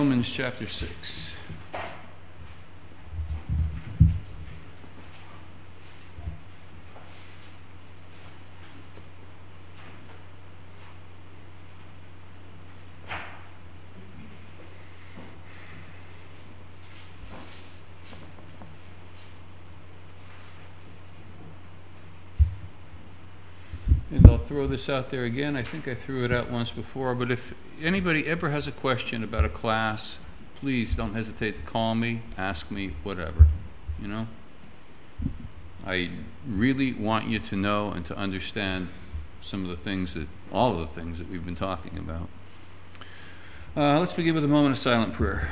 Romans chapter 6. And I'll throw this out there again. I think I threw it out once before, but if anybody ever has a question about a class, please don't hesitate to call me, ask me, whatever, you know? I really want you to know and to understand all of the things that we've been talking about. Let's begin with a moment of silent prayer.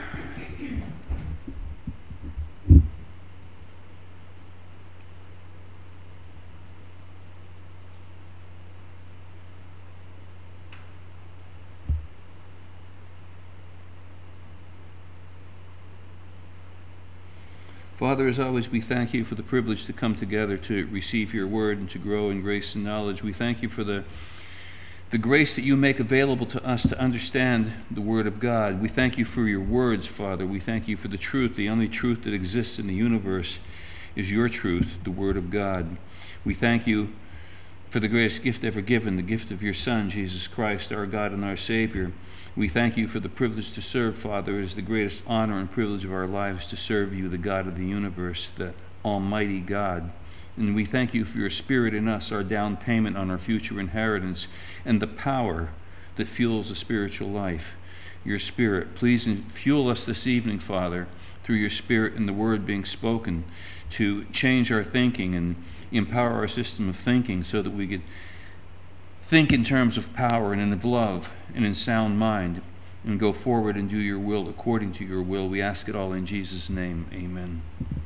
Father, as always, we thank you for the privilege to come together to receive your word and to grow in grace and knowledge. We thank you for the grace that you make available to us to understand the word of God. We thank you for your words, Father. We thank you for the truth. The only truth that exists in the universe is your truth, the word of God. We thank you for the greatest gift ever given, the gift of your Son, Jesus Christ, our God and our Savior. We thank you for the privilege to serve, Father. It is the greatest honor and privilege of our lives to serve you, the God of the universe, the Almighty God. And we thank you for your Spirit in us, our down payment on our future inheritance, and the power that fuels a spiritual life. Your Spirit, please fuel us this evening, Father, through your Spirit and the word being spoken, to change our thinking and empower our system of thinking so that we could think in terms of power and in love and in sound mind and go forward and do your will according to your will. We ask it all in Jesus' name. Amen.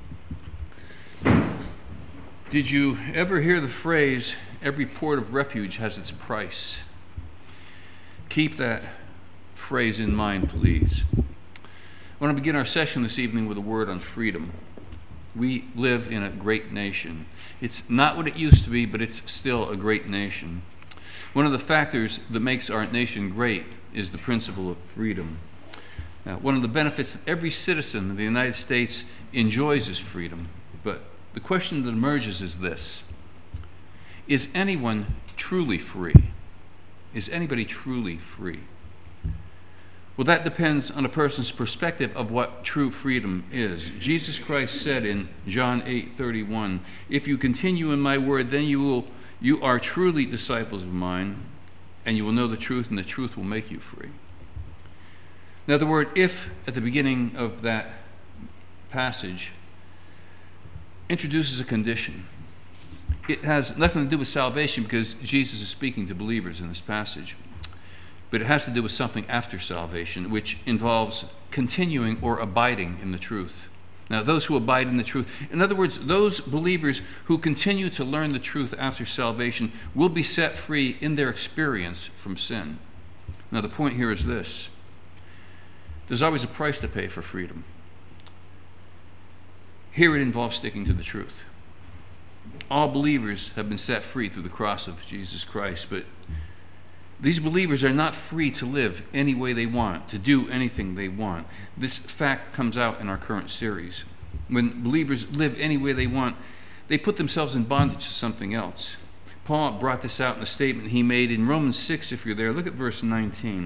Did you ever hear the phrase, every port of refuge has its price? Keep that phrase in mind, please. I want to begin our session this evening with a word on freedom. We live in a great nation. It's not what it used to be, but it's still a great nation. One of the factors that makes our nation great is the principle of freedom. Now, one of the benefits that every citizen of the United States enjoys is freedom. But the question that emerges is this: is anyone truly free? Is anybody truly free? Well, that depends on a person's perspective of what true freedom is. Jesus Christ said in John 8:31, "If you continue in my word, then you are truly disciples of mine, and you will know the truth, and the truth will make you free." Now, the word "if" at the beginning of that passage introduces a condition. It has nothing to do with salvation because Jesus is speaking to believers in this passage. But it has to do with something after salvation, which involves continuing or abiding in the truth. Now, those who abide in the truth, in other words, those believers who continue to learn the truth after salvation, will be set free in their experience from sin. Now, the point here is this: there's always a price to pay for freedom. Here it involves sticking to the truth. All believers have been set free through the cross of Jesus Christ, but these believers are not free to live any way they want, to do anything they want. This fact comes out in our current series. When believers live any way they want, they put themselves in bondage to something else. Paul brought this out in a statement he made in Romans 6, if you're there. Look at verse 19.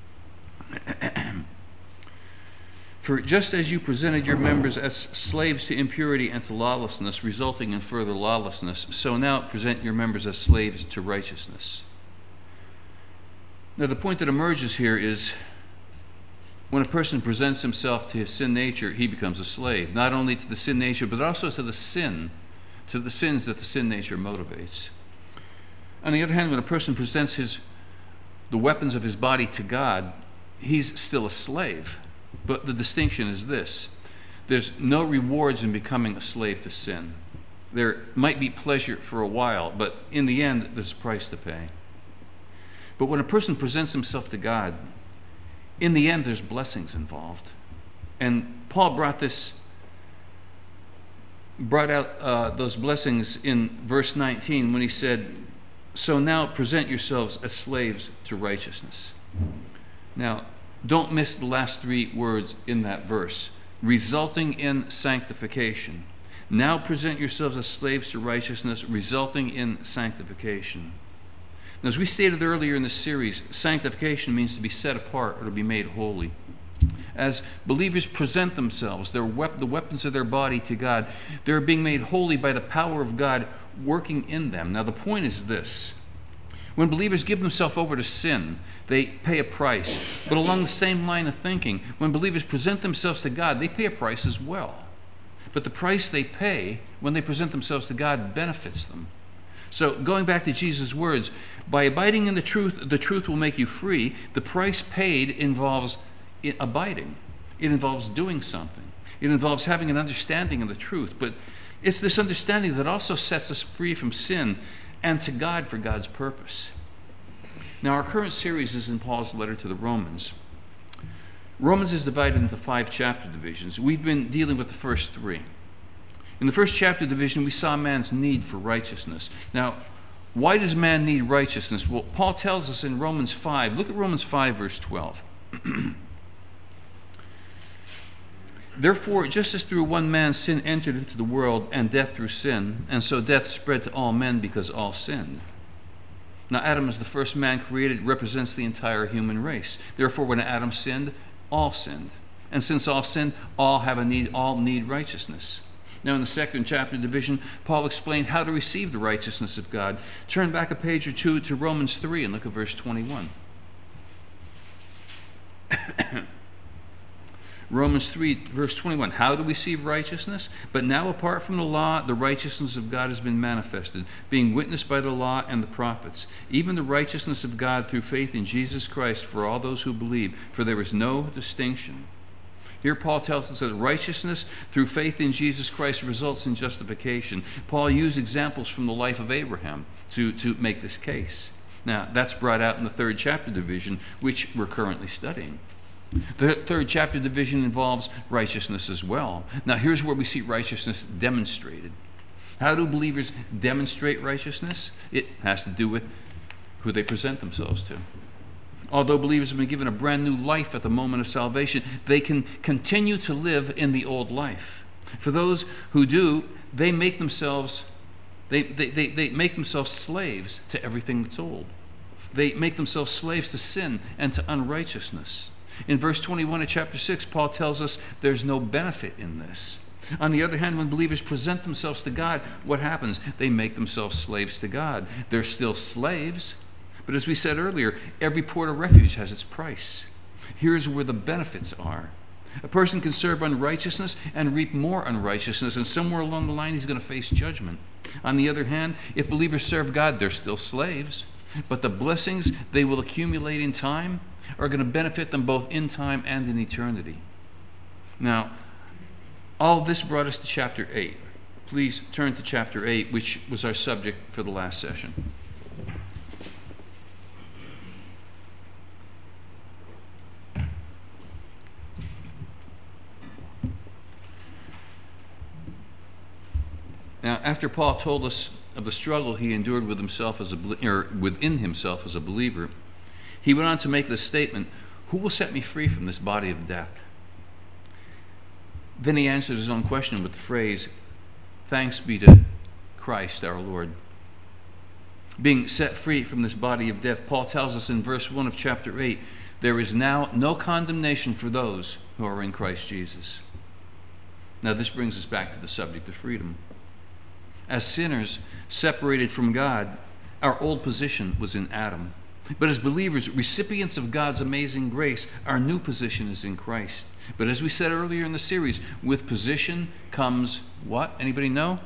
"For just as you presented your members as slaves to impurity and to lawlessness, resulting in further lawlessness, so now present your members as slaves to righteousness." Now, the point that emerges here is when a person presents himself to his sin nature, he becomes a slave, not only to the sin nature, but also to the sins that the sin nature motivates. On the other hand, when a person presents the weapons of his body to God, he's still a slave. But the distinction is this: there's no rewards in becoming a slave to sin. There might be pleasure for a while, but in the end, there's a price to pay. But when a person presents himself to God, in the end, there's blessings involved. And Paul brought out those blessings in verse 19 when he said, "So now present yourselves as slaves to righteousness." Now, Don't miss the last three words in that verse. Resulting in sanctification. Now present yourselves as slaves to righteousness, resulting in sanctification. Now, as we stated earlier in the series, sanctification means to be set apart or to be made holy. As believers present themselves, the weapons of their body to God, they're being made holy by the power of God working in them. Now, the point is this. When believers give themselves over to sin, they pay a price. But along the same line of thinking, when believers present themselves to God, they pay a price as well. But the price they pay when they present themselves to God benefits them. So going back to Jesus' words, by abiding in the truth will make you free. The price paid involves abiding. It involves doing something. It involves having an understanding of the truth. But it's this understanding that also sets us free from sin and to God for God's purpose. Now, our current series is in Paul's letter to the Romans. Romans is divided into 5 chapter divisions. We've been dealing with the first 3. In the first chapter division, we saw man's need for righteousness. Now, why does man need righteousness? Well, Paul tells us in Romans 5. Look at Romans 5, verse 12. Therefore, just as through one man sin entered into the world, and death through sin, and so death spread to all men because all sinned. Now, Adam, as the first man created, represents the entire human race. Therefore, when Adam sinned, all sinned. And since all sinned, all need righteousness. Now, in the second chapter division, Paul explained how to receive the righteousness of God. Turn back a page or two to Romans 3 and look at verse 21. Romans 3, verse 21. How do we receive righteousness? But now, apart from the law, the righteousness of God has been manifested, being witnessed by the law and the prophets, even the righteousness of God through faith in Jesus Christ for all those who believe, for there is no distinction. Here Paul tells us that righteousness through faith in Jesus Christ results in justification. Paul used examples from the life of Abraham to make this case. Now, that's brought out in the third chapter division, which we're currently studying. The third chapter division involves righteousness as well. Now, here's where we see righteousness demonstrated. How do believers demonstrate righteousness? It has to do with who they present themselves to. Although believers have been given a brand new life at the moment of salvation, they can continue to live in the old life. For those who do, they make themselves slaves to everything that's old. They make themselves slaves to sin and to unrighteousness. In verse 21 of chapter 6, Paul tells us there's no benefit in this. On the other hand, when believers present themselves to God, what happens? They make themselves slaves to God. They're still slaves, but as we said earlier, every port of refuge has its price. Here's where the benefits are. A person can serve unrighteousness and reap more unrighteousness, and somewhere along the line he's going to face judgment. On the other hand, if believers serve God, they're still slaves, but the blessings they will accumulate in time are going to benefit them both in time and in eternity. Now, all this brought us to chapter 8. Please turn to chapter 8, which was our subject for the last session. Now, after Paul told us of the struggle he endured with himself within himself as a believer, he went on to make this statement, "Who will set me free from this body of death?" Then he answered his own question with the phrase, "Thanks be to Christ our Lord." Being set free from this body of death, Paul tells us in verse 1 of chapter 8, there is now no condemnation for those who are in Christ Jesus. Now this brings us back to the subject of freedom. As sinners separated from God, our old position was in Adam. But as believers, recipients of God's amazing grace, our new position is in Christ. But as we said earlier in the series, with position comes what? Anybody know?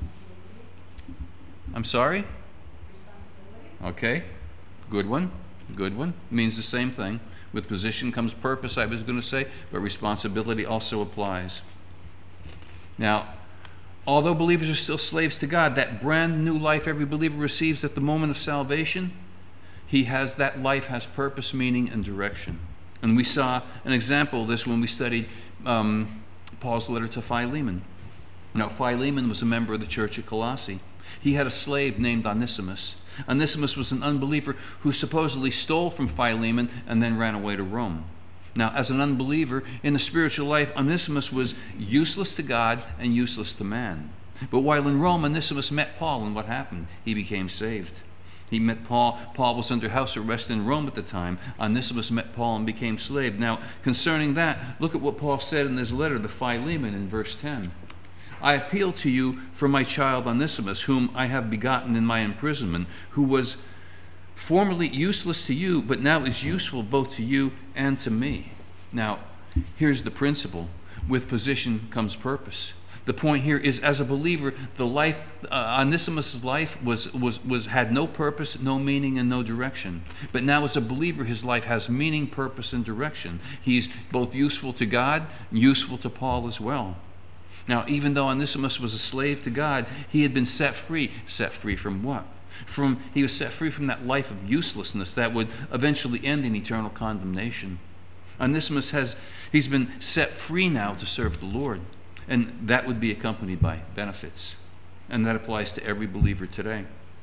I'm sorry? Okay, good one. Means the same thing. With position comes purpose, I was going to say, but responsibility also applies. Now, although believers are still slaves to God, that brand new life every believer receives at the moment of salvation, that life has purpose, meaning, and direction. And we saw an example of this when we studied Paul's letter to Philemon. Now, Philemon was a member of the church at Colossae. He had a slave named Onesimus. Onesimus was an unbeliever who supposedly stole from Philemon and then ran away to Rome. Now, as an unbeliever in the spiritual life, Onesimus was useless to God and useless to man. But while in Rome, Onesimus met Paul, and what happened? He became saved. He met Paul. Paul was under house arrest in Rome at the time. Onesimus met Paul and became slave. Now, concerning that, look at what Paul said in his letter to Philemon in verse 10. I appeal to you for my child Onesimus, whom I have begotten in my imprisonment, who was formerly useless to you, but now is useful both to you and to me. Now, here's the principle. With position comes purpose. The point here is, as a believer, the life Onesimus' life had no purpose, no meaning, and no direction. But now, as a believer, his life has meaning, purpose, and direction. He's both useful to God and useful to Paul as well. Now, even though Onesimus was a slave to God, he had been set free. Set free from what? He was set free from that life of uselessness that would eventually end in eternal condemnation. Onesimus he's been set free now to serve the Lord. And that would be accompanied by benefits. And that applies to every believer today.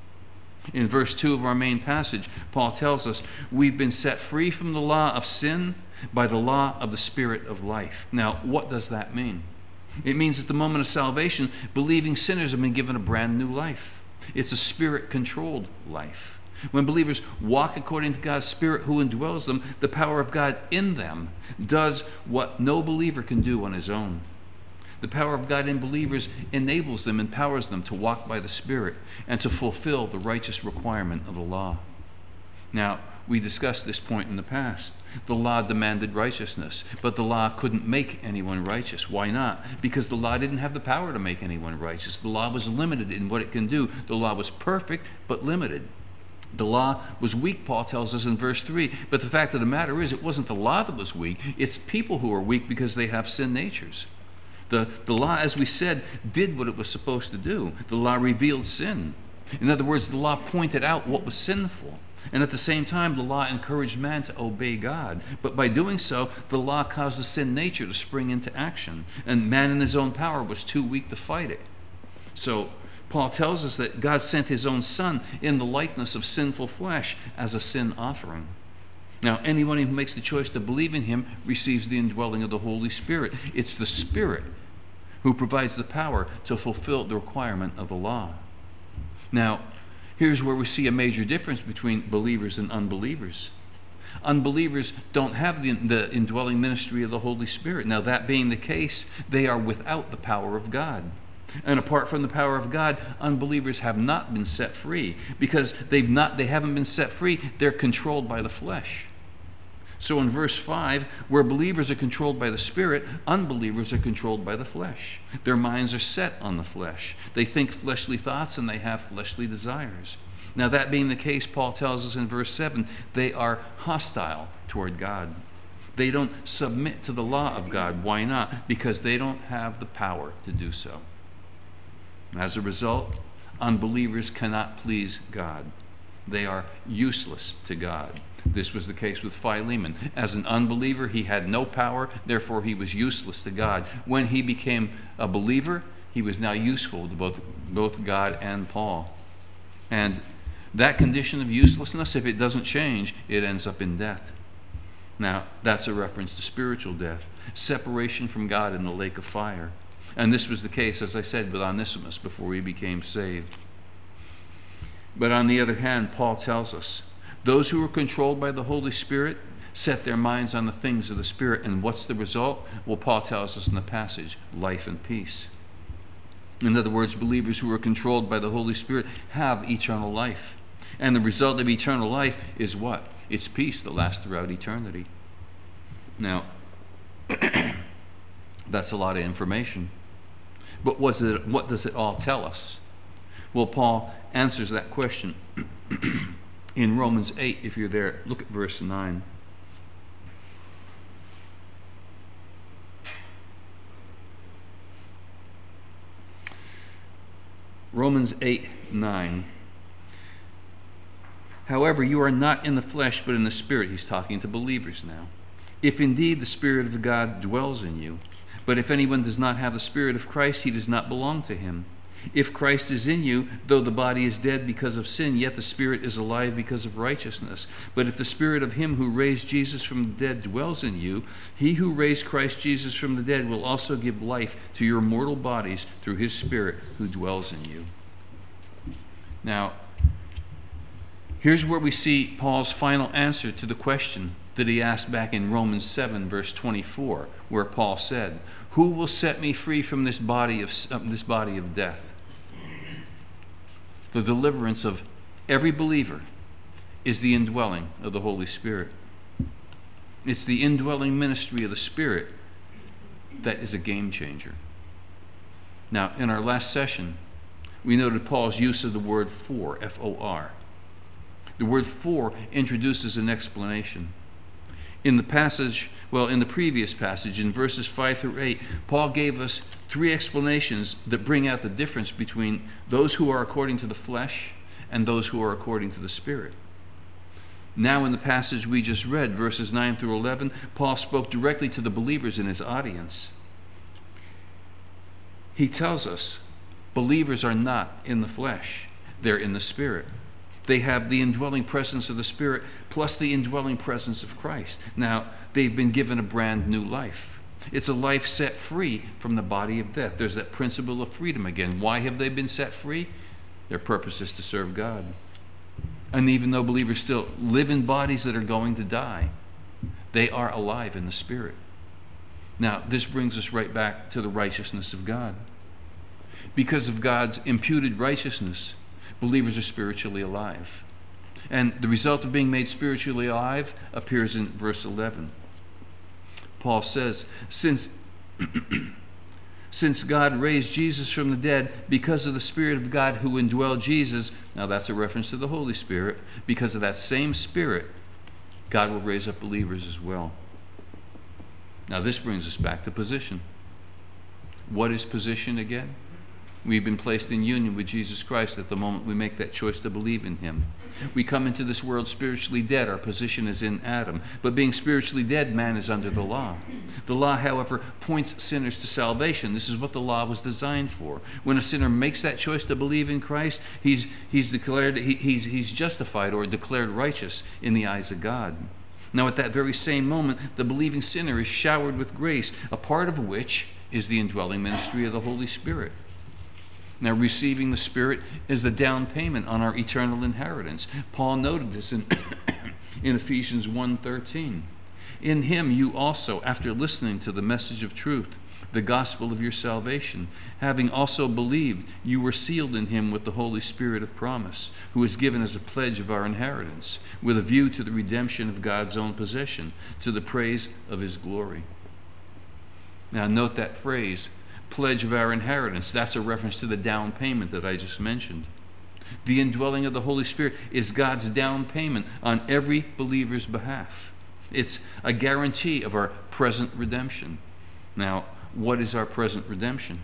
In verse 2 of our main passage, Paul tells us, we've been set free from the law of sin by the law of the Spirit of life. Now, what does that mean? It means at the moment of salvation, believing sinners have been given a brand new life. It's a Spirit-controlled life. When believers walk according to God's Spirit who indwells them, the power of God in them does what no believer can do on his own. The power of God in believers enables them, empowers them to walk by the Spirit and to fulfill the righteous requirement of the law. Now, we discussed this point in the past. The law demanded righteousness, but the law couldn't make anyone righteous. Why not? Because the law didn't have the power to make anyone righteous. The law was limited in what it can do. The law was perfect, but limited. The law was weak, Paul tells us in verse 3. But the fact of the matter is, it wasn't the law that was weak. It's people who are weak because they have sin natures. The law, as we said, did what it was supposed to do. The law revealed sin. In other words, the law pointed out what was sinful. And at the same time, the law encouraged man to obey God. But by doing so, the law caused the sin nature to spring into action. And man in his own power was too weak to fight it. So Paul tells us that God sent his own Son in the likeness of sinful flesh as a sin offering. Now, anyone who makes the choice to believe in him receives the indwelling of the Holy Spirit. It's the Spirit who provides the power to fulfill the requirement of the law. Now, here's where we see a major difference between believers and unbelievers. Unbelievers don't have the indwelling ministry of the Holy Spirit. Now, that being the case, they are without the power of God. And apart from the power of God, unbelievers have not been set free. Because they haven't been set free, they're controlled by the flesh. So in verse 5, where believers are controlled by the Spirit, unbelievers are controlled by the flesh. Their minds are set on the flesh. They think fleshly thoughts and they have fleshly desires. Now, that being the case, Paul tells us in verse 7, they are hostile toward God. They don't submit to the law of God. Why not? Because they don't have the power to do so. As a result, unbelievers cannot please God. They are useless to God. This was the case with Philemon. As an unbeliever, he had no power, therefore he was useless to God. When he became a believer, he was now useful to both God and Paul. And that condition of uselessness, if it doesn't change, it ends up in death. Now, that's a reference to spiritual death, separation from God in the lake of fire. And this was the case, as I said, with Onesimus before he became saved. But on the other hand, Paul tells us, those who are controlled by the Holy Spirit set their minds on the things of the Spirit. And what's the result? Well, Paul tells us in the passage, life and peace. In other words, believers who are controlled by the Holy Spirit have eternal life. And the result of eternal life is what? It's peace that lasts throughout eternity. Now, that's a lot of information. But what does it all tell us? Well, Paul answers that question in Romans 8. If you're there, look at verse 9. Romans 8:9. However, you are not in the flesh, but in the Spirit. He's talking to believers now. If indeed the Spirit of God dwells in you. But if anyone does not have the Spirit of Christ, he does not belong to him. If Christ is in you, though the body is dead because of sin, yet the spirit is alive because of righteousness. But if the spirit of him who raised Jesus from the dead dwells in you, he who raised Christ Jesus from the dead will also give life to your mortal bodies through his spirit who dwells in you. Now, here's where we see Paul's final answer to the question that he asked back in Romans 7, verse 24, where Paul said, "Who will set me free from this body of death?" The deliverance of every believer is the indwelling of the Holy Spirit. It's the indwelling ministry of the Spirit that is a game changer. Now, in our last session, we noted Paul's use of the word for, F-O-R. The word for introduces an explanation. In the previous passage, in verses 5 through 8, Paul gave us 3 explanations that bring out the difference between those who are according to the flesh and those who are according to the Spirit. Now in the passage we just read, verses 9 through 11, Paul spoke directly to the believers in his audience. He tells us believers are not in the flesh, they're in the Spirit. They have the indwelling presence of the Spirit plus the indwelling presence of Christ. Now, they've been given a brand new life. It's a life set free from the body of death. There's that principle of freedom again. Why have they been set free? Their purpose is to serve God. And even though believers still live in bodies that are going to die, they are alive in the Spirit. Now, this brings us right back to the righteousness of God. Because of God's imputed righteousness, believers are spiritually alive. And the result of being made spiritually alive appears in verse 11. Paul says, since God raised Jesus from the dead, because of the Spirit of God who indwelled Jesus, now that's a reference to the Holy Spirit, because of that same Spirit, God will raise up believers as well. Now this brings us back to position. What is position again? We've been placed in union with Jesus Christ at the moment we make that choice to believe in him. We come into this world spiritually dead. Our position is in Adam. But being spiritually dead, man is under the law. The law, however, points sinners to salvation. This is what the law was designed for. When a sinner makes that choice to believe in Christ, he's justified or declared righteous in the eyes of God. Now at that very same moment, the believing sinner is showered with grace, a part of which is the indwelling ministry of the Holy Spirit. Now, receiving the Spirit is the down payment on our eternal inheritance. Paul noted this in Ephesians 1:13. In him you also, after listening to the message of truth, the gospel of your salvation, having also believed, you were sealed in him with the Holy Spirit of promise, who is given as a pledge of our inheritance, with a view to the redemption of God's own possession, to the praise of his glory. Now, note that phrase, pledge of our inheritance. That's a reference to the down payment that I just mentioned. The indwelling of the Holy Spirit is God's down payment on every believer's behalf. It's a guarantee of our present redemption. Now, what is our present redemption?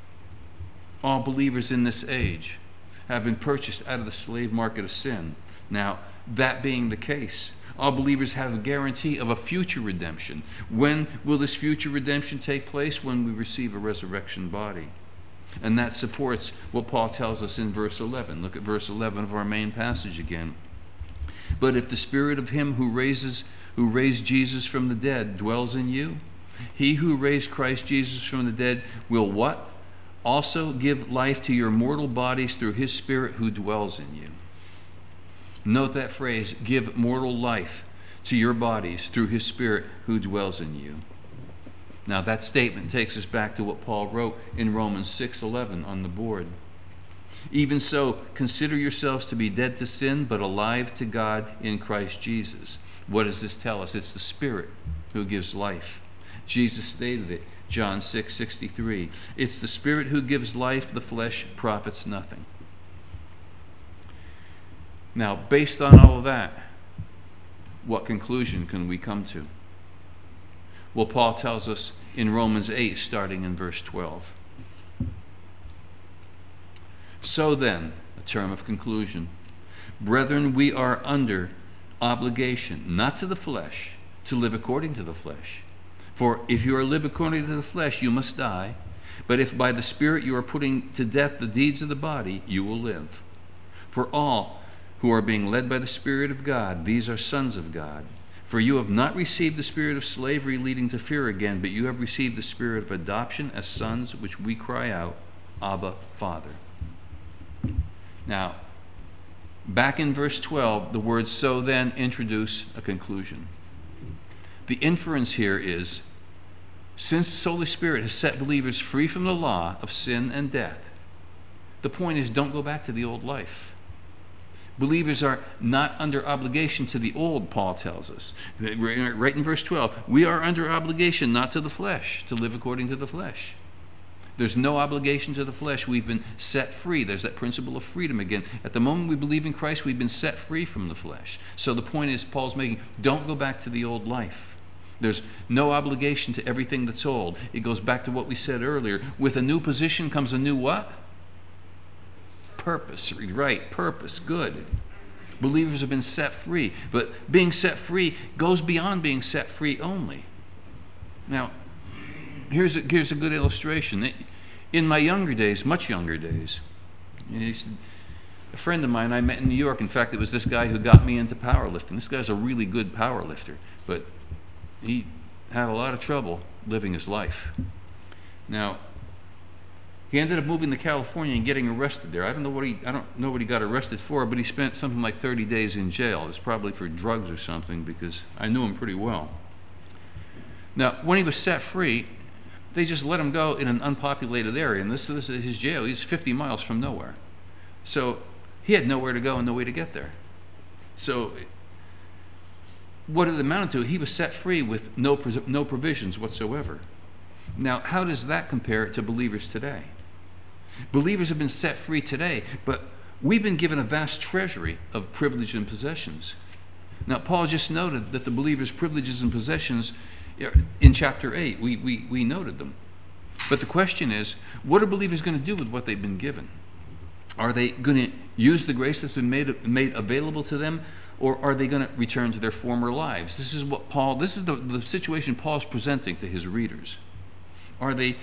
All believers in this age have been purchased out of the slave market of sin. Now, that being the case, all believers have a guarantee of a future redemption. When will this future redemption take place? When we receive a resurrection body. And that supports what Paul tells us in verse 11. Look at verse 11 of our main passage again. But if the Spirit of him who raised Jesus from the dead dwells in you, he who raised Christ Jesus from the dead will what? Also give life to your mortal bodies through his Spirit who dwells in you. Note that phrase, give mortal life to your bodies through his Spirit who dwells in you. Now that statement takes us back to what Paul wrote in Romans 6:11 on the board. Even so, consider yourselves to be dead to sin, but alive to God in Christ Jesus. What does this tell us? It's the Spirit who gives life. Jesus stated it, John 6:63. It's the Spirit who gives life, the flesh profits nothing. Now, based on all of that, what conclusion can we come to? Well, Paul tells us in Romans 8, starting in verse 12. So then, a term of conclusion, brethren, we are under obligation, not to the flesh, to live according to the flesh. For if you are live according to the flesh, you must die. But if by the Spirit you are putting to death the deeds of the body, you will live. For all who are being led by the Spirit of God, these are sons of God. For you have not received the spirit of slavery leading to fear again, but you have received the spirit of adoption as sons, which we cry out, Abba, Father. Now, back in verse 12, the words "so then" introduce a conclusion. The inference here is, since the Holy Spirit has set believers free from the law of sin and death, the point is, don't go back to the old life. Believers are not under obligation to the old, Paul tells us. Right in verse 12, we are under obligation not to the flesh, to live according to the flesh. There's no obligation to the flesh. We've been set free. There's that principle of freedom again. At the moment we believe in Christ, we've been set free from the flesh. So the point is, Paul's making, don't go back to the old life. There's no obligation to everything that's old. It goes back to what we said earlier. With a new position comes a new what? Purpose. Right, purpose. Good. Believers have been set free. But being set free goes beyond being set free only. Now, here's a good illustration. In my younger days, much younger days, a friend of mine I met in New York, in fact, it was this guy who got me into powerlifting. This guy's a really good powerlifter, but he had a lot of trouble living his life. Now, he ended up moving to California and getting arrested there. I don't know what he got arrested for, but he spent something like 30 days in jail. It's probably for drugs or something, because I knew him pretty well. Now, when he was set free, they just let him go in an unpopulated area, and this is his jail. He's 50 miles from nowhere. So he had nowhere to go and no way to get there. So what it amounted to, he was set free with no provisions whatsoever. Now, how does that compare to believers today? Believers have been set free today, but we've been given a vast treasury of privilege and possessions. Now, Paul just noted that the believer's privileges and possessions in chapter 8, we noted them. But the question is, what are believers going to do with what they've been given? Are they going to use the grace that's been made available to them, or are they going to return to their former lives? This is the situation Paul's presenting to his readers. Are they,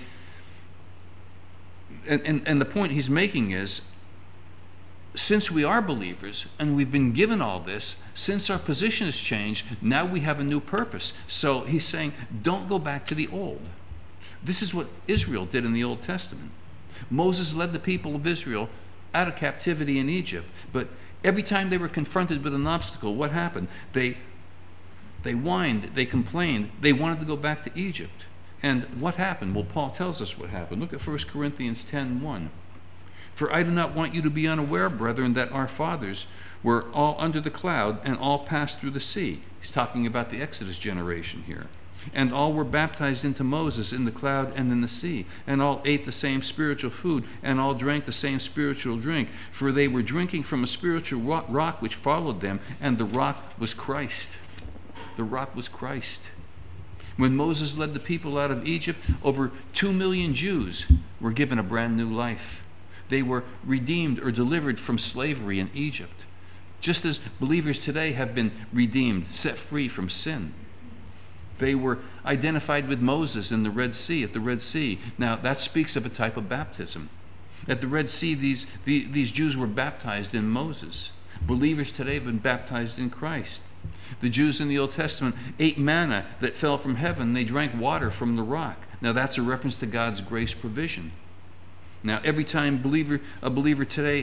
and the point he's making is, since we are believers and we've been given all this, since our position has changed, now we have a new purpose. So he's saying, don't go back to the old. This is what Israel did in the Old Testament. Moses led the people of Israel out of captivity in Egypt, but every time they were confronted with an obstacle, what happened? They whined, they complained, they wanted to go back to Egypt. And what happened? Well, Paul tells us what happened. Look at 1 Corinthians 10:1. For I do not want you to be unaware, brethren, that our fathers were all under the cloud and all passed through the sea. He's talking about the Exodus generation here. And all were baptized into Moses in the cloud and in the sea. And all ate the same spiritual food, and all drank the same spiritual drink. For they were drinking from a spiritual rock which followed them, and the rock was Christ. The rock was Christ. When Moses led the people out of Egypt, over 2 million Jews were given a brand new life. They were redeemed or delivered from slavery in Egypt, just as believers today have been redeemed, set free from sin. They were identified with Moses in the Red Sea, at the Red Sea. Now, that speaks of a type of baptism. At the Red Sea, these Jews were baptized in Moses. Believers today have been baptized in Christ. The Jews in the Old Testament ate manna that fell from heaven. They drank water from the rock. Now, that's a reference to God's grace provision. Now, every believer today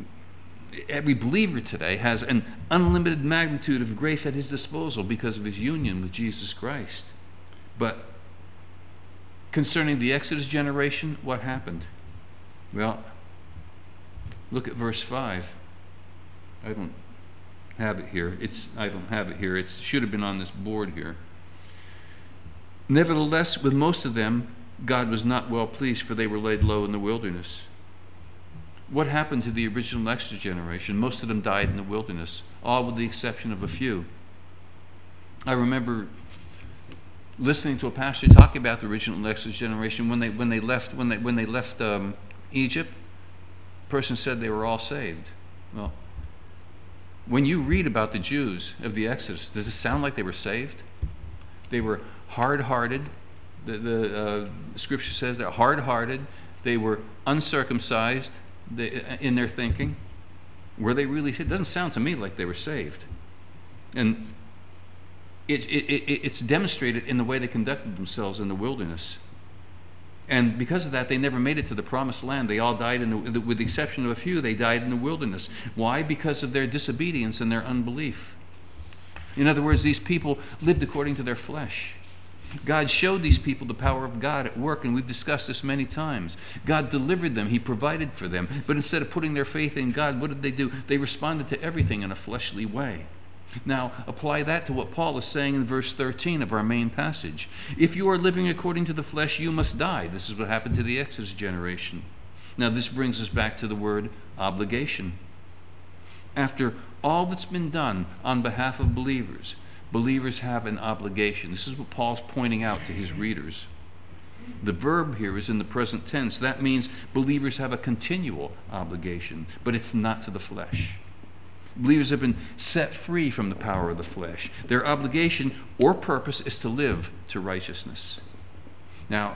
has an unlimited magnitude of grace at his disposal because of his union with Jesus Christ. But concerning the Exodus generation, what happened? Well, look at verse 5. I don't have it here. It should have been on this board here. Nevertheless, with most of them, God was not well pleased, for they were laid low in the wilderness. What happened to the original Exodus generation? Most of them died in the wilderness, all with the exception of a few. I remember listening to a pastor talk about the original Exodus generation when they left Egypt. A person said they were all saved. Well, when you read about the Jews of the Exodus, does it sound like they were saved? They were hard-hearted. The Scripture says they're hard-hearted. They were uncircumcised in their thinking. Were they really? It doesn't sound to me like they were saved. And it's demonstrated in the way they conducted themselves in the wilderness. And because of that, they never made it to the promised land. They all died, with the exception of a few, they died in the wilderness. Why? Because of their disobedience and their unbelief. In other words, these people lived according to their flesh. God showed these people the power of God at work, and we've discussed this many times. God delivered them. He provided for them. But instead of putting their faith in God, what did they do? They responded to everything in a fleshly way. Now, apply that to what Paul is saying in verse 13 of our main passage. If you are living according to the flesh, you must die. This is what happened to the Exodus generation. Now, this brings us back to the word obligation. After all that's been done on behalf of believers, believers have an obligation. This is what Paul's pointing out to his readers. The verb here is in the present tense. That means believers have a continual obligation, but it's not to the flesh. Believers have been set free from the power of the flesh. Their obligation or purpose is to live to righteousness. Now,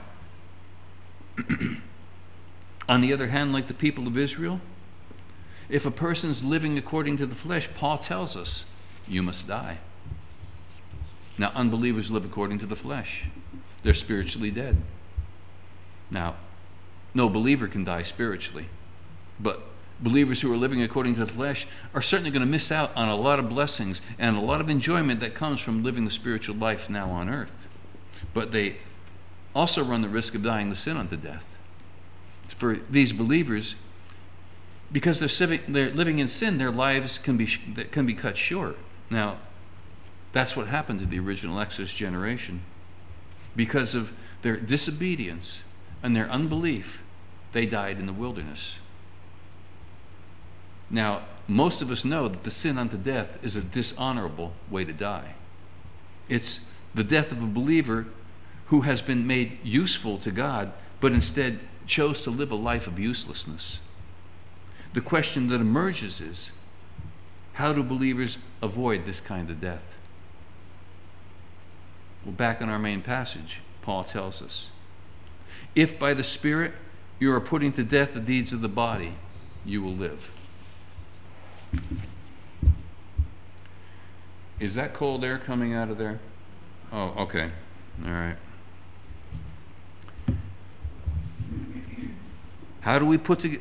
on the other hand, like the people of Israel, if a person's living according to the flesh, Paul tells us, you must die. Now, unbelievers live according to the flesh. They're spiritually dead. Now, no believer can die spiritually, but believers who are living according to the flesh are certainly going to miss out on a lot of blessings and a lot of enjoyment that comes from living the spiritual life now on earth. But they also run the risk of dying to sin unto death. For these believers, because they're living in sin, their lives can be cut short. Now, that's what happened to the original Exodus generation. Because of their disobedience and their unbelief, they died in the wilderness. Now, most of us know that the sin unto death is a dishonorable way to die. It's the death of a believer who has been made useful to God, but instead chose to live a life of uselessness. The question that emerges is, how do believers avoid this kind of death? Well, back in our main passage, Paul tells us, if by the Spirit you are putting to death the deeds of the body, you will live. Is that cold air coming out of there? Oh, okay. All right. How do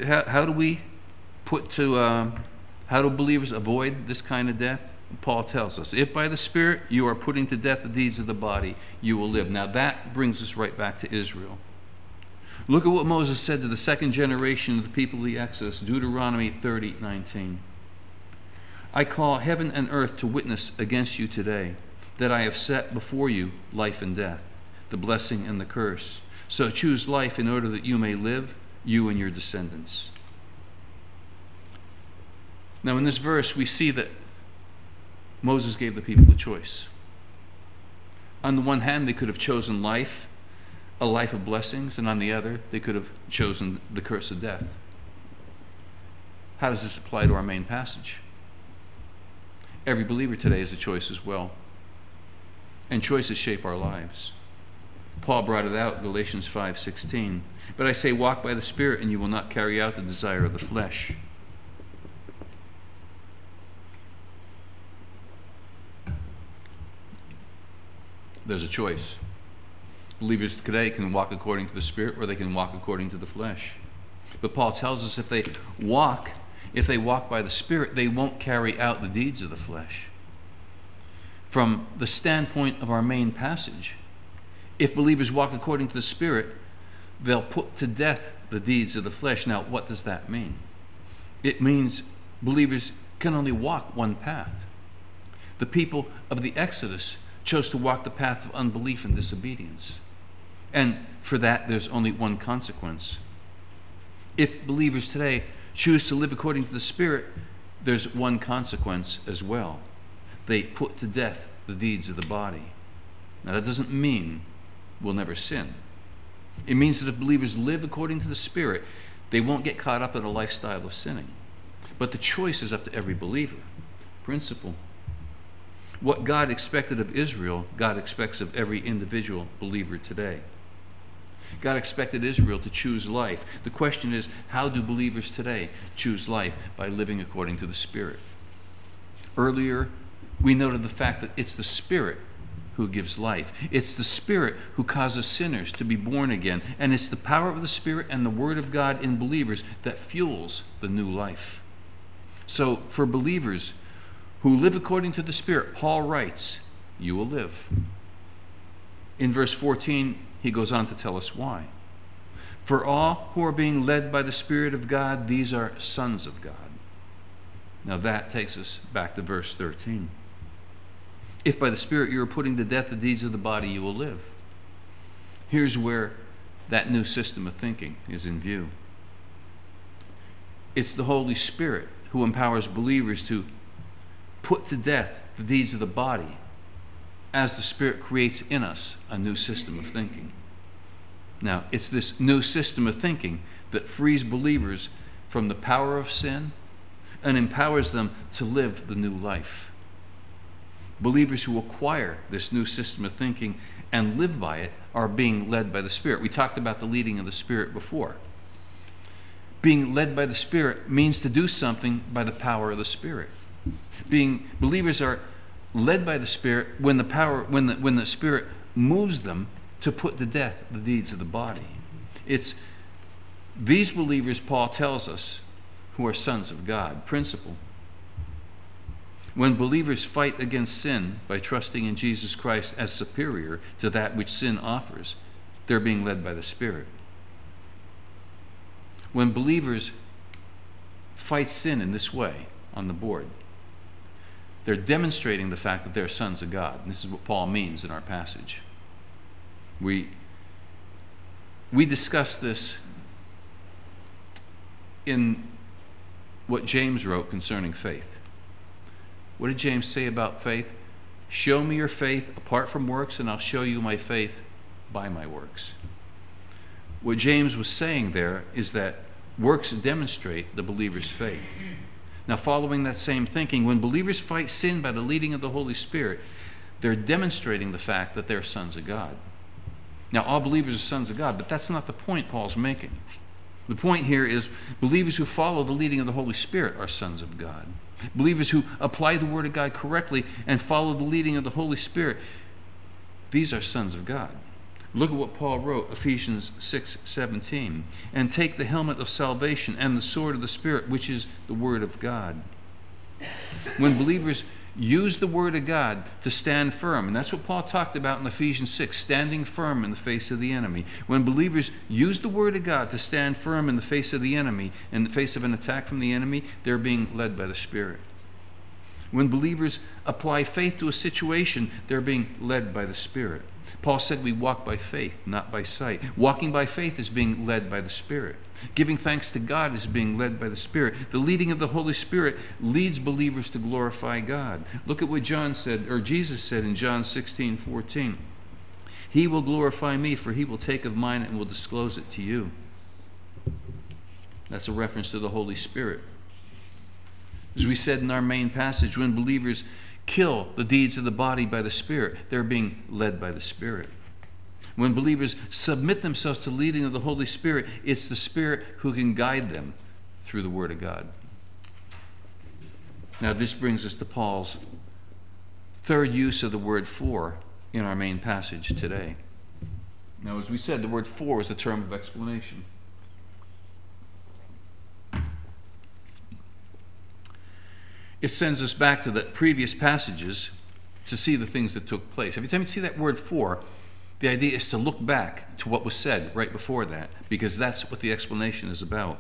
believers avoid this kind of death? Paul tells us, if by the Spirit you are putting to death the deeds of the body, you will live. Now that brings us right back to Israel. Look at what Moses said to the second generation of the people of the Exodus, Deuteronomy 30:19. I call heaven and earth to witness against you today, that I have set before you life and death, the blessing and the curse. So choose life in order that you may live, you and your descendants. Now in this verse we see that Moses gave the people a choice. On the one hand, they could have chosen life, a life of blessings, and on the other, they could have chosen the curse of death. How does this apply to our main passage? Every believer today has a choice as well. And choices shape our lives. Paul brought it out in Galatians 5:16. But I say, walk by the Spirit, and you will not carry out the desire of the flesh. There's a choice. Believers today can walk according to the Spirit, or they can walk according to the flesh. But Paul tells us if they walk by the Spirit, they won't carry out the deeds of the flesh. From the standpoint of our main passage, if believers walk according to the Spirit, they'll put to death the deeds of the flesh. Now, what does that mean? It means believers can only walk one path. The people of the Exodus chose to walk the path of unbelief and disobedience. And for that, there's only one consequence. If believers today choose to live according to the Spirit, there's one consequence as well. They put to death the deeds of the body. Now, that doesn't mean we'll never sin. It means that if believers live according to the Spirit, they won't get caught up in a lifestyle of sinning. But the choice is up to every believer. Principle. What God expected of Israel, God expects of every individual believer today. God expected Israel to choose life. The question is, how do believers today choose life? By living according to the Spirit. Earlier, we noted the fact that it's the Spirit who gives life. It's the Spirit who causes sinners to be born again. And it's the power of the Spirit and the Word of God in believers that fuels the new life. So for believers who live according to the Spirit, Paul writes, you will live. In verse 14, he goes on to tell us why. For all who are being led by the Spirit of God, these are sons of God. Now that takes us back to verse 13. If by the Spirit you are putting to death the deeds of the body, you will live. Here's where that new system of thinking is in view. It's the Holy Spirit who empowers believers to put to death the deeds of the body as the Spirit creates in us a new system of thinking. Now, it's this new system of thinking that frees believers from the power of sin and empowers them to live the new life. Believers who acquire this new system of thinking and live by it are being led by the Spirit. We talked about the leading of the Spirit before. Being led by the Spirit means to do something by the power of the Spirit. Believers are led by the Spirit when the Spirit moves them to put to death the deeds of the body. It's these believers, Paul tells us, who are sons of God. Principle. When believers fight against sin by trusting in Jesus Christ as superior to that which sin offers, they're being led by the Spirit. When believers fight sin in this way on the board, they're demonstrating the fact that they're sons of God. And this is what Paul means in our passage. We discussed this in what James wrote concerning faith. What did James say about faith? Show me your faith apart from works, and I'll show you my faith by my works. What James was saying there is that works demonstrate the believer's faith. Now, following that same thinking, when believers fight sin by the leading of the Holy Spirit, they're demonstrating the fact that they're sons of God. Now, all believers are sons of God, but that's not the point Paul's making. The point here is believers who follow the leading of the Holy Spirit are sons of God. Believers who apply the Word of God correctly and follow the leading of the Holy Spirit, these are sons of God. Look at what Paul wrote, Ephesians 6:17. And take the helmet of salvation and the sword of the Spirit, which is the Word of God. When believers use the Word of God to stand firm, and that's what Paul talked about in Ephesians 6, standing firm in the face of the enemy. When believers use the Word of God to stand firm in the face of the enemy, in the face of an attack from the enemy, they're being led by the Spirit. When believers apply faith to a situation, they're being led by the Spirit. Paul said we walk by faith, not by sight. Walking by faith is being led by the Spirit. Giving thanks to God is being led by the Spirit. The leading of the Holy Spirit leads believers to glorify God. Look at what Jesus said in John 16:14. He will glorify me, for he will take of mine and will disclose it to you. That's a reference to the Holy Spirit. As we said in our main passage, when believers kill the deeds of the body by the Spirit, they're being led by the Spirit. When believers submit themselves to the leading of the Holy Spirit, it's the Spirit who can guide them through the Word of God. Now this brings us to Paul's third use of the word for in our main passage today. Now, as we said, the word for is a term of explanation. It sends us back to the previous passages to see the things that took place. Every time you see that word for, the idea is to look back to what was said right before that, because that's what the explanation is about.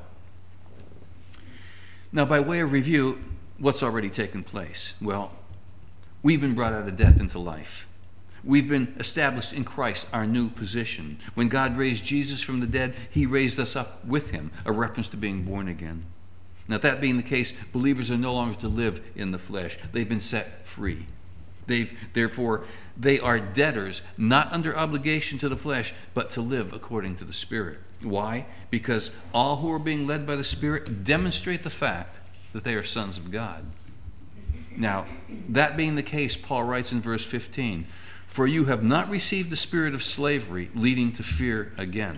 Now, by way of review, what's already taken place? Well, we've been brought out of death into life. We've been established in Christ, our new position. When God raised Jesus from the dead, he raised us up with him, a reference to being born again. Now, that being the case, believers are no longer to live in the flesh. They've been set free. Therefore, they are debtors, not under obligation to the flesh, but to live according to the Spirit. Why? Because all who are being led by the Spirit demonstrate the fact that they are sons of God. Now, that being the case, Paul writes in verse 15, For you have not received the spirit of slavery, leading to fear again.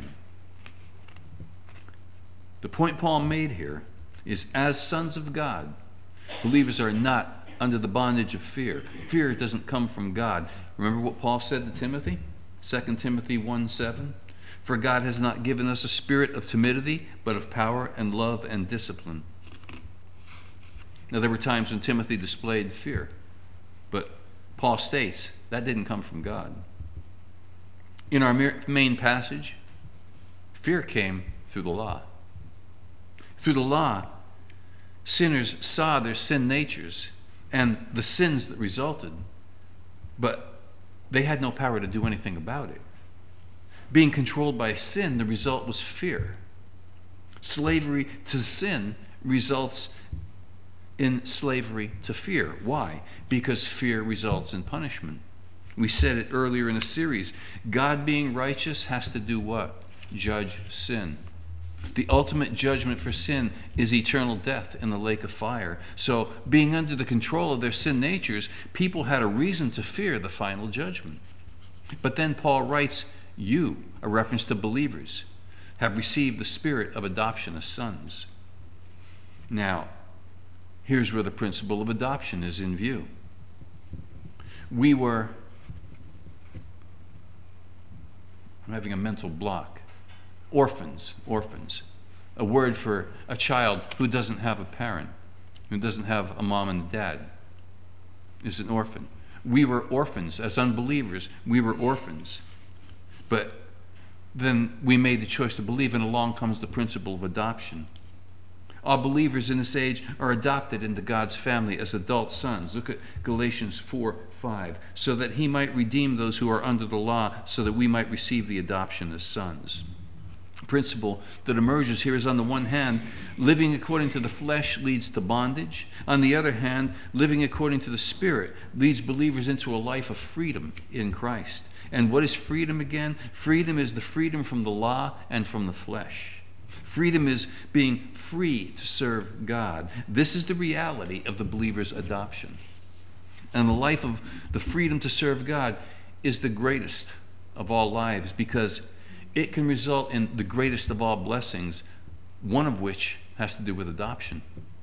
The point Paul made here is, as sons of God, believers are not under the bondage of fear. Fear doesn't come from God. Remember what Paul said to Timothy? 2 Timothy 1:7. For God has not given us a spirit of timidity, but of power and love and discipline. Now, there were times when Timothy displayed fear, but Paul states that didn't come from God. In our main passage, fear came through the law. Through the law, sinners saw their sin natures and the sins that resulted, but they had no power to do anything about it. Being controlled by sin, the result was fear. Slavery to sin results in slavery to fear. Why? Because fear results in punishment. We said it earlier in the series. God being righteous has to do what? Judge sin. The ultimate judgment for sin is eternal death in the lake of fire. So, being under the control of their sin natures, people had a reason to fear the final judgment. But then Paul writes, you, a reference to believers, have received the spirit of adoption as sons. Now, here's where the principle of adoption is in view. I'm having a mental block. Orphans. A word for a child who doesn't have a parent, who doesn't have a mom and a dad, is an orphan. We were orphans. As unbelievers, we were orphans. But then we made the choice to believe, and along comes the principle of adoption. All believers in this age are adopted into God's family as adult sons. Look at Galatians 4:5. So that he might redeem those who are under the law, so that we might receive the adoption as sons. The principle that emerges here is, on the one hand, living according to the flesh leads to bondage. On the other hand, living according to the Spirit leads believers into a life of freedom in Christ. And what is freedom again? Freedom is the freedom from the law and from the flesh. Freedom is being free to serve God. This is the reality of the believer's adoption. And the life of the freedom to serve God is the greatest of all lives, because it can result in the greatest of all blessings, one of which has to do with adoption.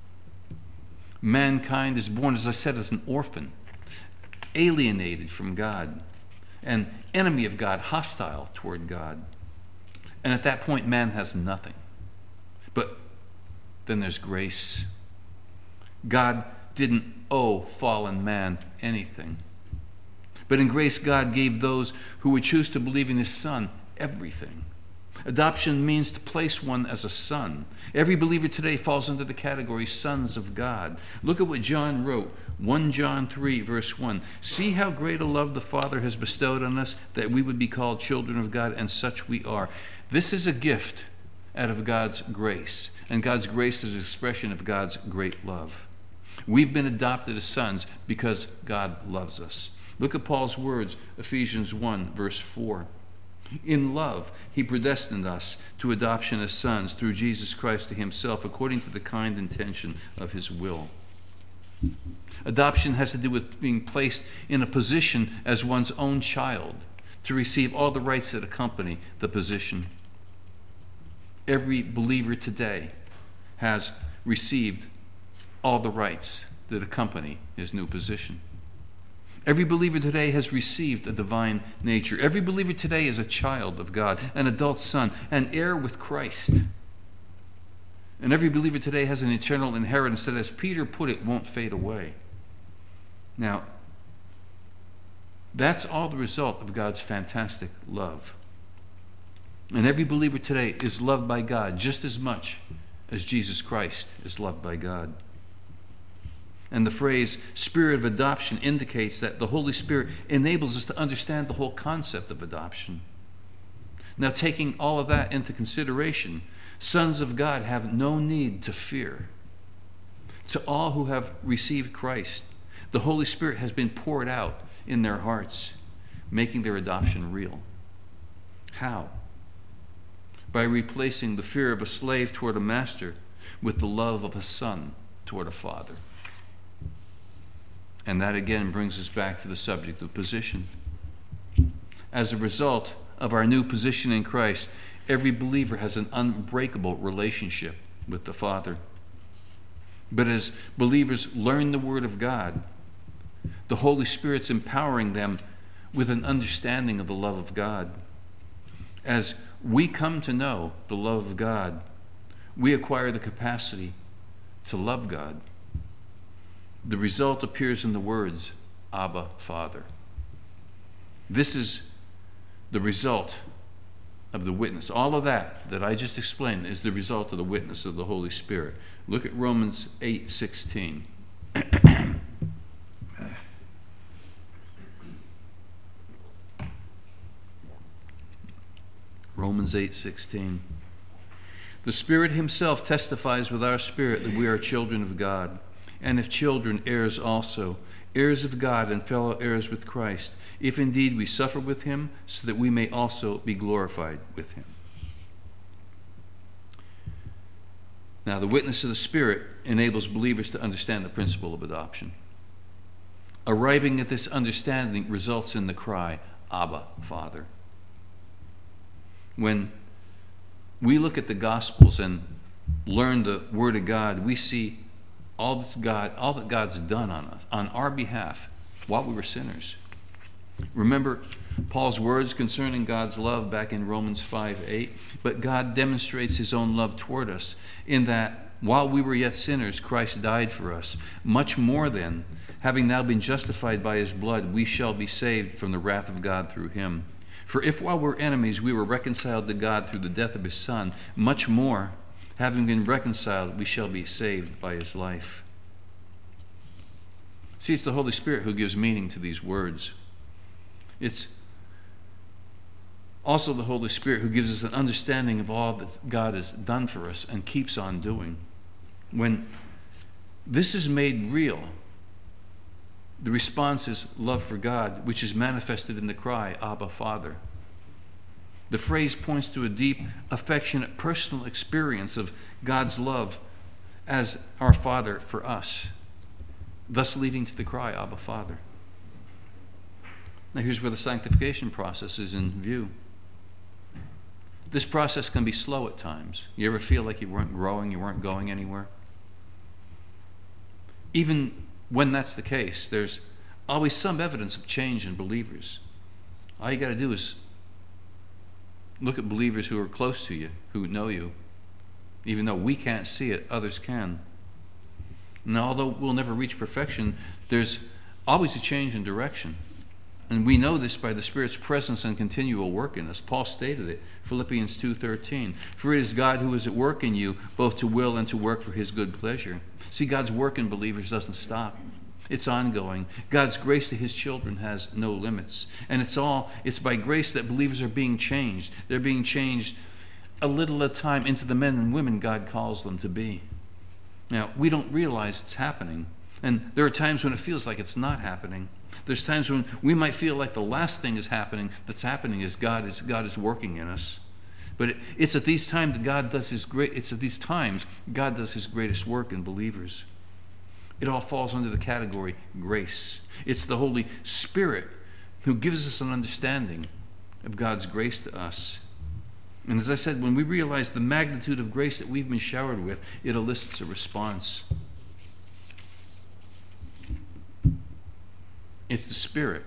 Mankind is born, as I said, as an orphan, alienated from God, an enemy of God, hostile toward God. And at that point, man has nothing. But then there's grace. God didn't owe fallen man anything. But in grace, God gave those who would choose to believe in his Son everything. Adoption means to place one as a son. Every believer today falls into the category sons of God. Look at what John wrote, 1 John 3, verse 1. See how great a love the Father has bestowed on us, that we would be called children of God, and such we are. This is a gift out of God's grace, and God's grace is an expression of God's great love. We've been adopted as sons because God loves us. Look at Paul's words, Ephesians 1, verse 4. In love, he predestined us to adoption as sons through Jesus Christ to himself, according to the kind intention of his will. Adoption has to do with being placed in a position as one's own child, to receive all the rights that accompany the position. Every believer today has received all the rights that accompany his new position. Every believer today has received a divine nature. Every believer today is a child of God, an adult son, an heir with Christ. And every believer today has an eternal inheritance that, as Peter put it, won't fade away. Now, that's all the result of God's fantastic love. And every believer today is loved by God just as much as Jesus Christ is loved by God. And the phrase spirit of adoption indicates that the Holy Spirit enables us to understand the whole concept of adoption. Now, taking all of that into consideration, sons of God have no need to fear. To all who have received Christ, the Holy Spirit has been poured out in their hearts, making their adoption real. How? By replacing the fear of a slave toward a master with the love of a son toward a father. And that again brings us back to the subject of position. As a result of our new position in Christ, every believer has an unbreakable relationship with the Father. But as believers learn the Word of God, the Holy Spirit's empowering them with an understanding of the love of God. As we come to know the love of God, we acquire the capacity to love God. The result appears in the words, Abba, Father. This is the result of the witness. All of that I just explained is the result of the witness of the Holy Spirit. Look at Romans 8:16. Romans 8:16. The Spirit himself testifies with our spirit that we are children of God, and if children, heirs also, heirs of God and fellow heirs with Christ, if indeed we suffer with him, so that we may also be glorified with him. Now, the witness of the Spirit enables believers to understand the principle of adoption. Arriving at this understanding results in the cry, Abba, Father. When we look at the Gospels and learn the Word of God, we see all that God's done on us, on our behalf, while we were sinners. Remember Paul's words concerning God's love back in Romans 5:8. But God demonstrates his own love toward us in that while we were yet sinners, Christ died for us. Much more then, having now been justified by his blood, we shall be saved from the wrath of God through him. For if while we're enemies, we were reconciled to God through the death of his Son, much more, having been reconciled, we shall be saved by his life. See, it's the Holy Spirit who gives meaning to these words. It's also the Holy Spirit who gives us an understanding of all that God has done for us and keeps on doing. When this is made real, the response is love for God, which is manifested in the cry, Abba, Father. The phrase points to a deep, affectionate, personal experience of God's love as our Father for us, thus leading to the cry, Abba, Father. Now here's where the sanctification process is in view. This process can be slow at times. You ever feel like you weren't growing, you weren't going anywhere? Even when that's the case, there's always some evidence of change in believers. All you got to do is look at believers who are close to you, who know you. Even though we can't see it, others can. And although we'll never reach perfection, there's always a change in direction. And we know this by the Spirit's presence and continual work in us. Paul stated it, Philippians 2:13. For it is God who is at work in you, both to will and to work for his good pleasure. See, God's work in believers doesn't stop. It's ongoing. God's grace to his children has no limits. And it's by grace that believers are being changed. They're being changed a little at a time into the men and women God calls them to be. Now, we don't realize it's happening. And there are times when it feels like it's not happening. There's times when we might feel like the last thing that's happening is God is working in us. But it's at these times that God does his greatest work in believers. It all falls under the category grace. It's the Holy Spirit who gives us an understanding of God's grace to us. And as I said, when we realize the magnitude of grace that we've been showered with, it elicits a response. It's the Spirit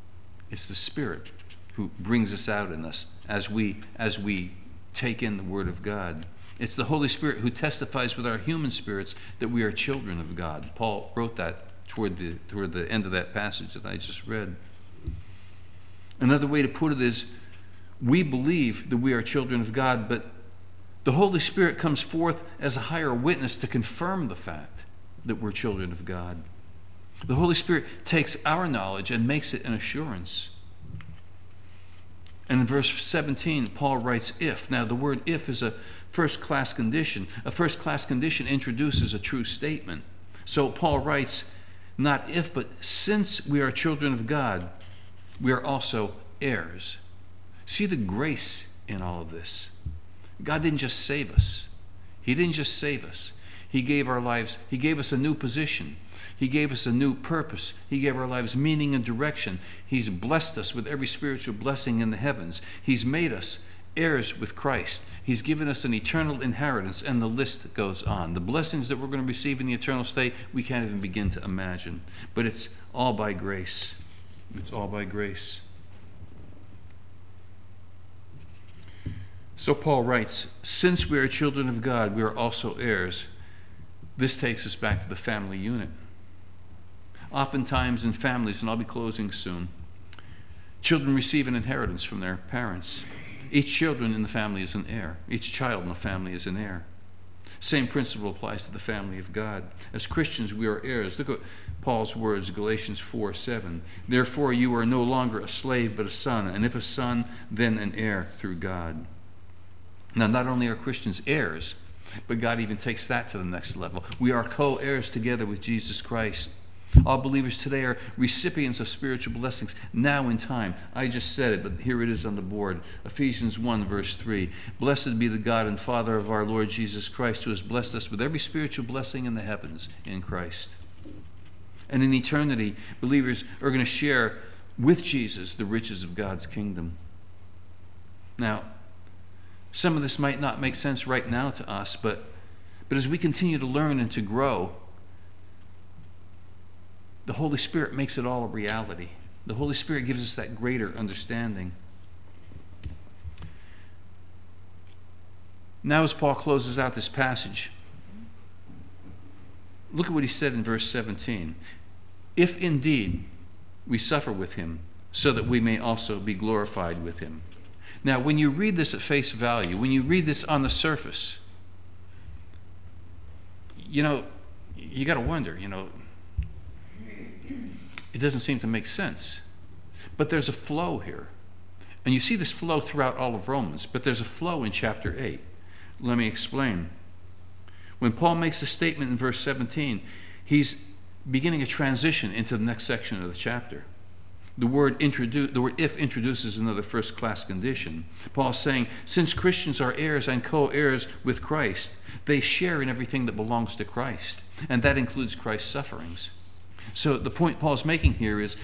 who brings us out in us as we take in the Word of God. It's the Holy Spirit who testifies with our human spirits that we are children of God. Paul wrote that toward the end of that passage that I just read. Another way to put it is, we believe that we are children of God, but the Holy Spirit comes forth as a higher witness to confirm the fact that we're children of God. The Holy Spirit takes our knowledge and makes it an assurance. And in verse 17, Paul writes, if. Now, the word if is a first-class condition. A first-class condition introduces a true statement. So Paul writes, not if, but since we are children of God, we are also heirs. See the grace in all of this. God didn't just save us. He didn't just save us. He gave us a new position. He gave us a new purpose. He gave our lives meaning and direction. He's blessed us with every spiritual blessing in the heavens. He's made us heirs with Christ. He's given us an eternal inheritance, and the list goes on. The blessings that we're going to receive in the eternal state, we can't even begin to imagine. But it's all by grace. It's all by grace. So Paul writes, since we are children of God, we are also heirs. This takes us back to the family unit. Oftentimes in families, and I'll be closing soon, children receive an inheritance from their parents. Each children in the family is an heir. Each child in the family is an heir. Same principle applies to the family of God. As Christians, we are heirs. Look at Paul's words, Galatians 4:7. Therefore, you are no longer a slave, but a son, and if a son, then an heir through God. Now, not only are Christians heirs, but God even takes that to the next level. We are co-heirs together with Jesus Christ. All believers today are recipients of spiritual blessings now in time. I just said it, but here it is on the board. Ephesians 1, verse 3. Blessed be the God and Father of our Lord Jesus Christ, who has blessed us with every spiritual blessing in the heavens in Christ. And in eternity, believers are going to share with Jesus the riches of God's kingdom. Now, some of this might not make sense right now to us, but as we continue to learn and to grow, the Holy Spirit makes it all a reality. The Holy Spirit gives us that greater understanding. Now, as Paul closes out this passage, look at what he said in verse 17. If indeed we suffer with him, so that we may also be glorified with him. Now, when you read this at face value, when you read this on the surface, you got to wonder, it doesn't seem to make sense. But there's a flow here. And you see this flow throughout all of Romans, but there's a flow in chapter 8. Let me explain. When Paul makes a statement in verse 17, he's beginning a transition into the next section of the chapter. The word if introduces another first-class condition. Paul's saying, since Christians are heirs and co-heirs with Christ, they share in everything that belongs to Christ. And that includes Christ's sufferings. So the point Paul's making here is,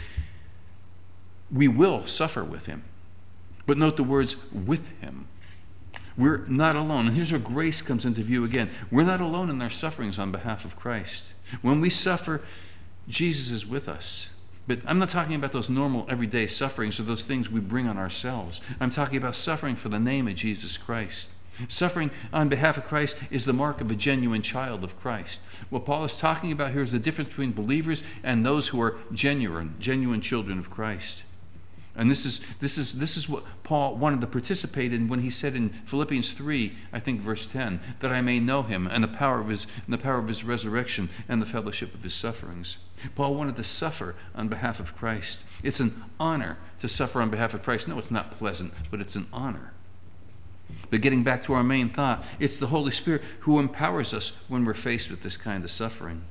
we will suffer with him. But note the words, with him. We're not alone. And here's where grace comes into view again. We're not alone in our sufferings on behalf of Christ. When we suffer, Jesus is with us. But I'm not talking about those normal everyday sufferings or those things we bring on ourselves. I'm talking about suffering for the name of Jesus Christ. Suffering on behalf of Christ is the mark of a genuine child of Christ. What Paul is talking about here is the difference between believers and those who are genuine children of Christ. And this is what Paul wanted to participate in when he said in Philippians 3, I think verse 10, that I may know him and the power of his resurrection and the fellowship of his sufferings. Paul wanted to suffer on behalf of Christ. It's an honor to suffer on behalf of Christ. No, it's not pleasant, but it's an honor. But getting back to our main thought, it's the Holy Spirit who empowers us when we're faced with this kind of suffering.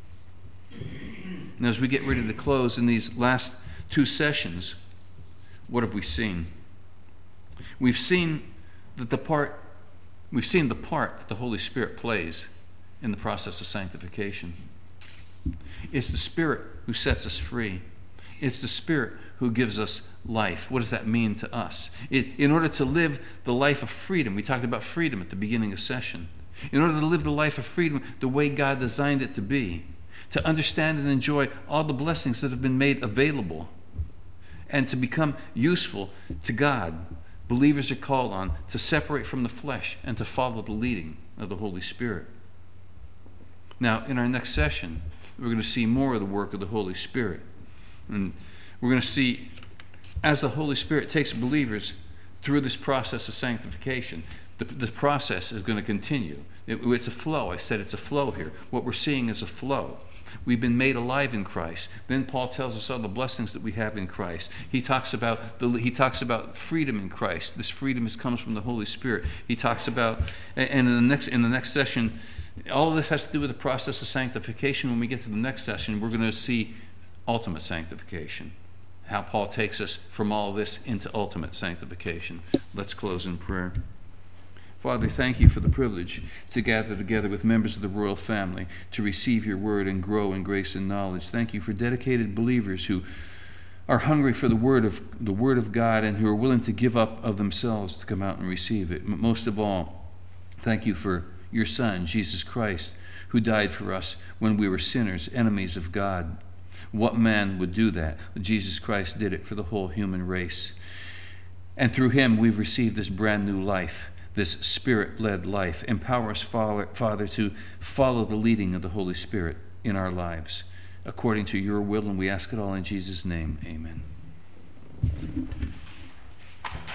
Now, as we get ready to close in these last two sessions, what have we seen? We've seen the part that the Holy Spirit plays in the process of sanctification. It's the Spirit who sets us free. It's the Spirit who gives us life. What does that mean to us? In order to live the life of freedom, we talked about freedom at the beginning of session. In order to live the life of freedom the way God designed it to be, to understand and enjoy all the blessings that have been made available, and to become useful to God, believers are called on to separate from the flesh and to follow the leading of the Holy Spirit. Now, in our next session, we're going to see more of the work of the Holy Spirit. And we're going to see, as the Holy Spirit takes believers through this process of sanctification, the process is going to continue. It's a flow. I said it's a flow here. What we're seeing is a flow. We've been made alive in Christ. Then Paul tells us all the blessings that we have in Christ. He talks about freedom in Christ. This freedom comes from the Holy Spirit. He talks about, and in the next session, all of this has to do with the process of sanctification. When we get to the next session, we're going to see ultimate sanctification. How Paul takes us from all of this into ultimate sanctification. Let's close in prayer. Father, thank you for the privilege to gather together with members of the royal family to receive your word and grow in grace and knowledge. Thank you for dedicated believers who are hungry for the word of God and who are willing to give up of themselves to come out and receive it. Most of all, thank you for your Son, Jesus Christ, who died for us when we were sinners, enemies of God. What man would do that? Jesus Christ did it for the whole human race. And through him, we've received this brand new life, this Spirit-led life. Empower us, Father, to follow the leading of the Holy Spirit in our lives, according to your will, and we ask it all in Jesus' name. Amen.